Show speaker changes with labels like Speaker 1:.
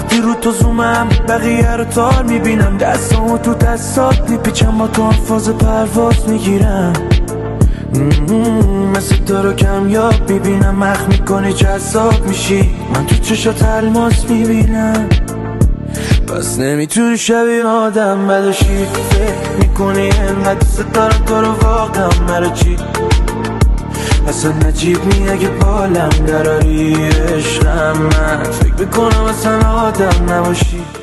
Speaker 1: وقتی رو تو زومم بقیه رو تار میبینم، دستامو تو دستات میپیچم، با تو هم فاز پرواز میگیرم. مثل تو رو کمیاب میبینم، مخ میکنی جذاب میشی، من تو چشات الماس میبینم. پس نمیتونی شبیه آدم بداشی، فکر میکنی انقدر دوست دارم تو رو واقعا مرا چی؟ اصلا نجیب می اگه بالم دراری عشقم، من فکر میکنم اصلا آدم نباشی.